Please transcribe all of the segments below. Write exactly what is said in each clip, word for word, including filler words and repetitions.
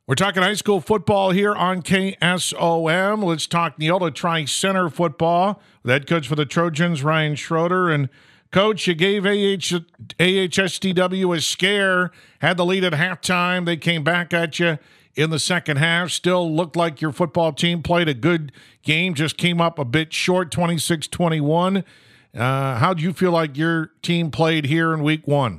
We're talking high school football here on K S O M. Let's talk Neolta Tri-Center football. The head coach for the Trojans, Ryan Schroeder. And, Coach, you gave A H, A H S T W a scare, had the lead at halftime. They came back at you in the second half. Still looked like your football team played a good game, just came up a bit short, twenty-six twenty-one. Uh, how do you feel like your team played here in week one?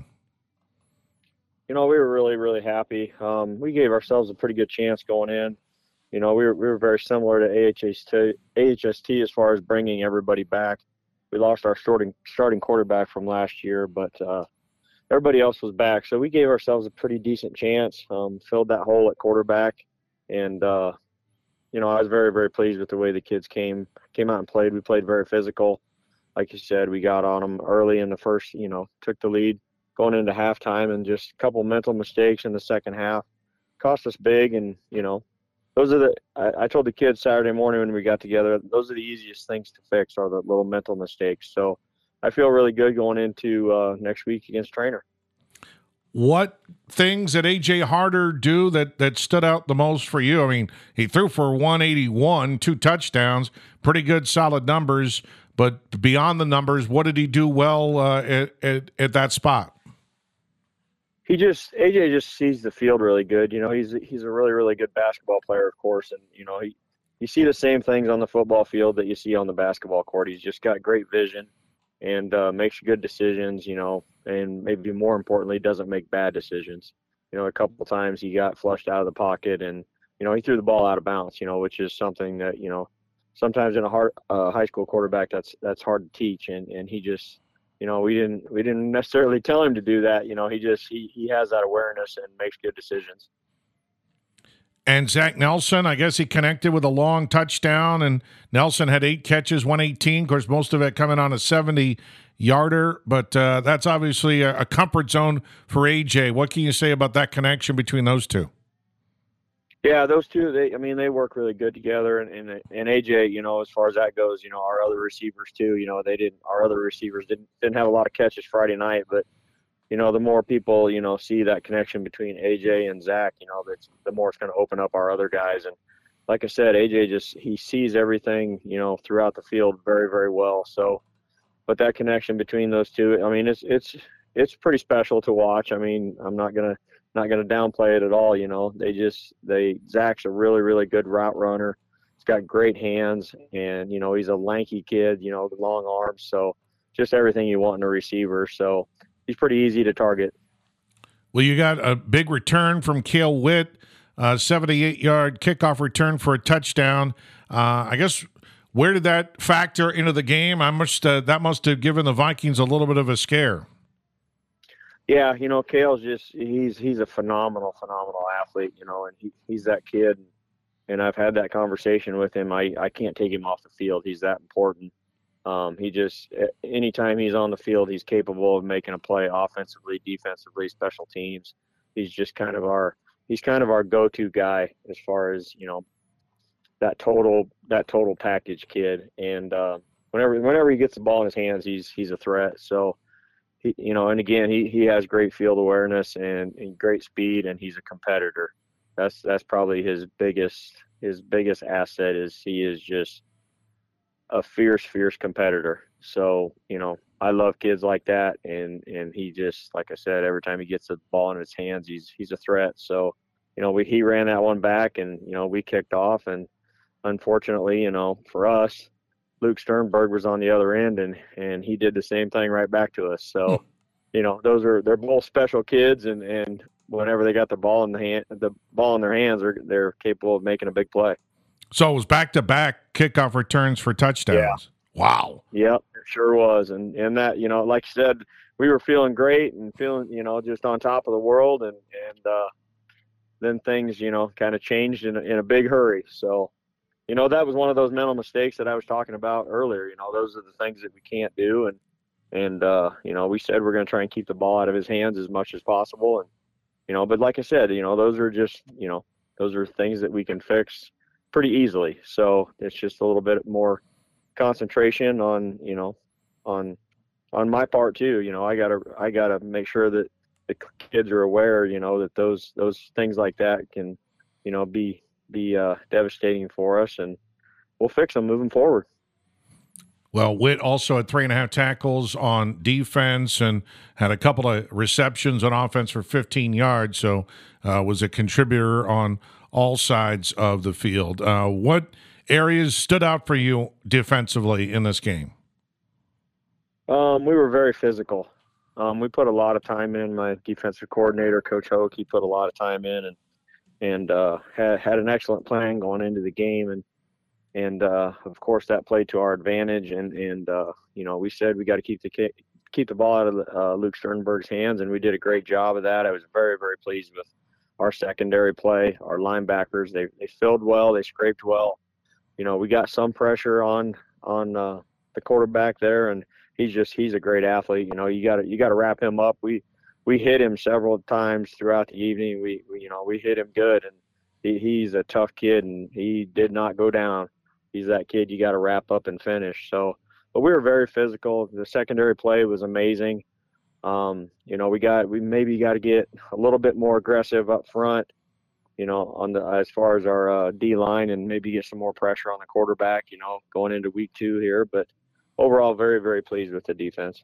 You know, we were really, really happy. Um, we gave ourselves a pretty good chance going in. You know, we were, we were very similar to A H S T, A H S T as far as bringing everybody back. We lost our starting, starting quarterback from last year, but uh, everybody else was back. So we gave ourselves a pretty decent chance, um, filled that hole at quarterback. And, uh, you know, I was very, very pleased with the way the kids came came out and played. We played very physical. Like you said, we got on them early in the first, you know, took the lead going into halftime, and just a couple mental mistakes in the second half cost us big. And, you know, those are the, I, I told the kids Saturday morning when we got together, those are the easiest things to fix, are the little mental mistakes. So I feel really good going into uh, next week against Trainer. What things did A J Harder do that, that stood out the most for you? I mean, he threw for one eighty-one, two touchdowns, pretty good, solid numbers. But beyond the numbers, what did he do well uh, at, at, at that spot? He just A J just sees the field really good. You know, he's he's a really, really good basketball player, of course, and you know, he you see the same things on the football field that you see on the basketball court. He's just got great vision and uh, makes good decisions. You know, and maybe more importantly, doesn't make bad decisions. You know, a couple of times he got flushed out of the pocket, and you know, he threw the ball out of bounds. You know, which is something that you know sometimes in a hard, uh, high school quarterback that's that's hard to teach, and and he just. You know, we didn't we didn't necessarily tell him to do that. You know, he just he, he has that awareness and makes good decisions. And Zach Nelson, I guess he connected with a long touchdown, and Nelson had eight catches, one eighteen. Of course, most of it coming on a seventy-yarder, but uh, that's obviously a, a comfort zone for A J. What can you say about that connection between those two? Yeah, those two, they, I mean, they work really good together. And, and, and A J, you know, as far as that goes, you know, our other receivers too, you know, they didn't, our other receivers didn't, didn't have a lot of catches Friday night, but, you know, the more people, you know, see that connection between A J and Zach, you know, that's the more it's going to open up our other guys. And like I said, A J just, he sees everything, you know, throughout the field very, very well. So, but that connection between those two, I mean, it's, it's, it's pretty special to watch. I mean, I'm not going to, not going to downplay it at all. You know, they just, they, Zach's a really, really good route runner. He's got great hands, and, you know, he's a lanky kid, you know, long arms. So just everything you want in a receiver. So he's pretty easy to target. Well, you got a big return from Cale Witt, uh, seventy-eight-yard kickoff return for a touchdown. Uh, I guess, where did that factor into the game? I must, uh, that must have given the Vikings a little bit of a scare. Yeah, you know, Cale's just, he's he's a phenomenal, phenomenal athlete, you know, and he, he's that kid. And I've had that conversation with him. I, I can't take him off the field. He's that important. Um, he just, anytime he's on the field, he's capable of making a play offensively, defensively, special teams. He's just kind of our, he's kind of our go-to guy as far as, you know, that total, that total package kid. And uh, whenever, whenever he gets the ball in his hands, he's, he's a threat. So, He, you know, and again, he, he has great field awareness and, and great speed, and he's a competitor. That's that's probably his biggest his biggest asset, is he is just a fierce, fierce competitor. So, you know, I love kids like that, and, and he just, like I said, every time he gets the ball in his hands, he's he's a threat. So, you know, we he ran that one back, and, you know, we kicked off, and unfortunately, you know, for us, Luke Sternberg was on the other end, and, and he did the same thing right back to us. So, you know, those are, they're both special kids, and, and whenever they got the ball in the hand, the ball in their hands, they're, they're capable of making a big play. So it was back-to-back kickoff returns for touchdowns. Yeah. Wow. Yep, it sure was. And, and that, you know, like you said, we were feeling great and feeling, you know, just on top of the world. And, and, uh, then things, you know, kind of changed in a, in a big hurry. So, you know, that was one of those mental mistakes that I was talking about earlier. You know, those are the things that we can't do. And, and uh, you know, we said we're going to try and keep the ball out of his hands as much as possible. And, you know, but like I said, you know, those are just, you know, those are things that we can fix pretty easily. So it's just a little bit more concentration on, you know, on, on my part too. You know, I gotta, I gotta make sure that the kids are aware, you know, that those, those things like that can, you know, be be uh, devastating for us, and we'll fix them moving forward. Well, Witt also had three and a half tackles on defense and had a couple of receptions on offense for fifteen yards, so uh, was a contributor on all sides of the field. Uh, what areas stood out for you defensively in this game? Um, we were very physical. Um, we put a lot of time in. My defensive coordinator, Coach Hoke, he put a lot of time in, and and uh, had had an excellent plan going into the game, and and uh, of course that played to our advantage. And and uh, you know, we said we got to keep the keep the ball out of uh, Luke Sternberg's hands, and we did a great job of that. I was very very pleased with our secondary play, our linebackers. They they filled well, they scraped well. You know, we got some pressure on on uh, the quarterback there, and he's just he's a great athlete. You know, you got to you got to wrap him up. We we hit him several times throughout the evening. We, we you know we hit him good, and he, he's a tough kid, and he did not go down. He's that kid you got to wrap up and finish. So, but we were very physical. The secondary play was amazing. Um, you know, we got we maybe got to get a little bit more aggressive up front. You know, on the as far as our uh, D line, and maybe get some more pressure on the quarterback. You know, going into week two here, but overall, very very pleased with the defense.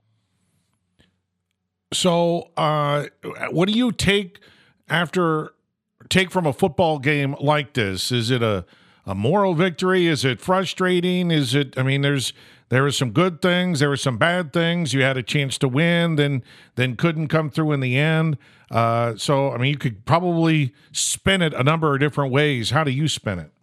So, uh, what do you take after take from a football game like this? Is it a a moral victory? Is it frustrating? Is it? I mean, there's there were some good things, there were some bad things. You had a chance to win, then then couldn't come through in the end. Uh, so, I mean, you could probably spin it a number of different ways. How do you spin it?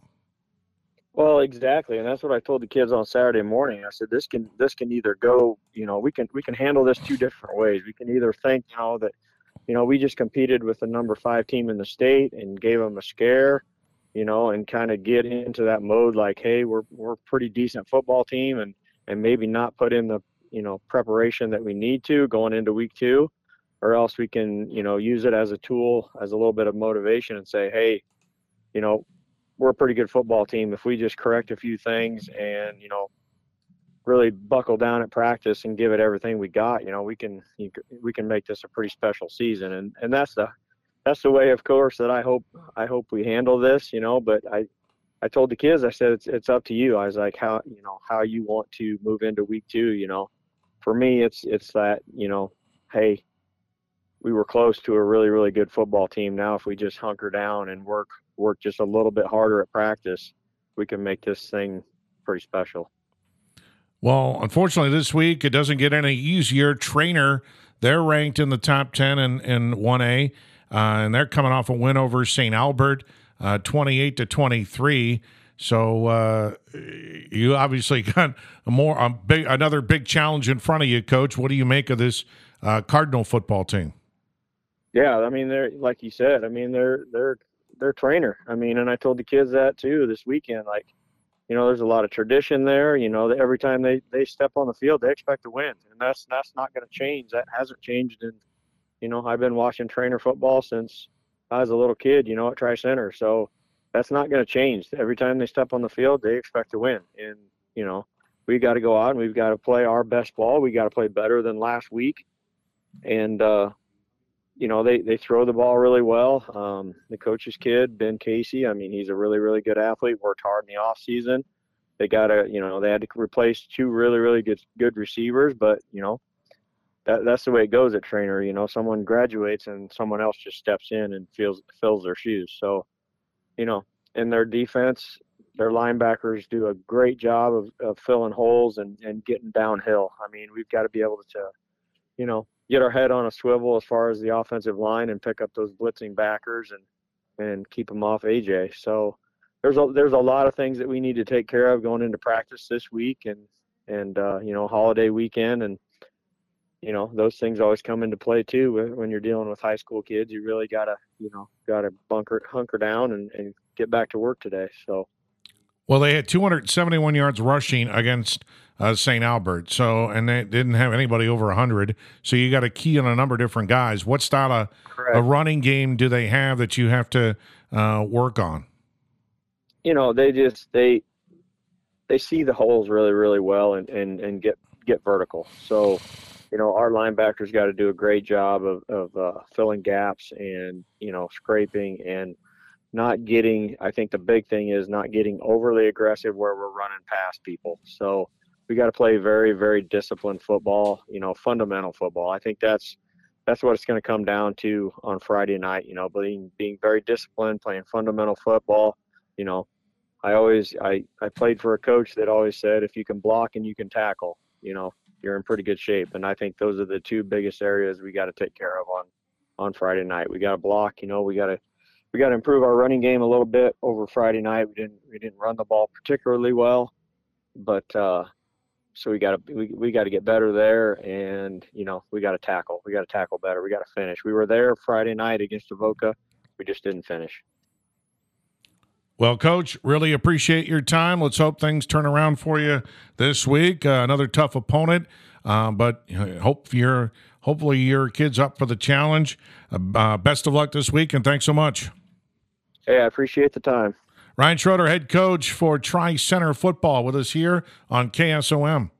Well, exactly, and that's what I told the kids on Saturday morning. I said, this can this can either go, you know, we can we can handle this two different ways. We can either think, you know, that, you know, we just competed with the number five team in the state and gave them a scare, you know, and kind of get into that mode like, hey, we're we're a pretty decent football team, and and maybe not put in the, you know, preparation that we need to going into week two, or else we can, you know, use it as a tool, as a little bit of motivation, and say, hey, you know, we're a pretty good football team. If we just correct a few things and, you know, really buckle down at practice and give it everything we got, you know, we can we can make this a pretty special season. And and that's the that's the way, of course, that I hope I hope we handle this, you know. But I I told the kids, I said, it's it's up to you. I was like, how you know how you want to move into week two, you know. For me, it's it's that, you know, hey, we were close to a really, really good football team. Now, if we just hunker down and work work just a little bit harder at practice, we can make this thing pretty special. Well, unfortunately, this week it doesn't get any easier. Trainer, they're ranked in the top ten in, in one A, uh, and they're coming off a win over Saint Albert, uh, twenty-eight to twenty-three. So uh, you obviously got a more a big, another big challenge in front of you, Coach. What do you make of this uh, Cardinal football team? Yeah, I mean, they're like you said. I mean, they're they're they're trainer. I mean, and I told the kids that too this weekend. Like, you know, there's a lot of tradition there. You know, every time they, they step on the field, they expect to win, and that's that's not going to change. That hasn't changed. And you know, I've been watching trainer football since I was a little kid. You know, at Tri Center. So that's not going to change. Every time they step on the field, they expect to win. And you know, we got to go out and we've got to play our best ball. We got to play better than last week. And uh, you know, they, they throw the ball really well. Um, the coach's kid, Ben Casey, I mean, he's a really, really good athlete, worked hard in the off season. They got to, you know, they had to replace two really, really good good receivers, but, you know, that that's the way it goes at trainer. You know, someone graduates and someone else just steps in and fills, fills their shoes. So, you know, in their defense, their linebackers do a great job of, of filling holes and, and getting downhill. I mean, we've got to be able to, you know, get our head on a swivel as far as the offensive line and pick up those blitzing backers and, and keep them off A J. So there's a, there's a lot of things that we need to take care of going into practice this week and, and, uh, you know, holiday weekend. And, you know, those things always come into play too. When you're dealing with high school kids, you really gotta, you know, gotta bunker, hunker down and, and get back to work today. So. Well, they had two hundred seventy-one yards rushing against uh, Saint Albert, so and they didn't have anybody over one hundred. So you got to key on a number of different guys. What style of a running game do they have that you have to uh, work on? You know, they just they they see the holes really, really well and, and, and get get vertical. So, you know, our linebackers got to do a great job of of uh, filling gaps and you know scraping and not getting, I think the big thing is not getting overly aggressive where we're running past people. So we got to play very, very disciplined football, you know, fundamental football. I think that's, that's what it's going to come down to on Friday night, you know, being, being very disciplined, playing fundamental football. You know, I always, I, I played for a coach that always said, if you can block and you can tackle, you know, you're in pretty good shape. And I think those are the two biggest areas we got to take care of on, on Friday night. We got to block, you know, we got to, we got to improve our running game a little bit over Friday night. We didn't, we didn't run the ball particularly well, but, uh, so we got to, we, we got to get better there. And, you know, we got to tackle, we got to tackle better. We got to finish. We were there Friday night against Avoca. We just didn't finish. Well, Coach, really appreciate your time. Let's hope things turn around for you this week. Uh, another tough opponent, uh, but hope you're, hopefully your kid's up for the challenge. Uh, best of luck this week, and thanks so much. Hey, I appreciate the time. Ryan Schroeder, head coach for Tri-Center Football, with us here on K S O M.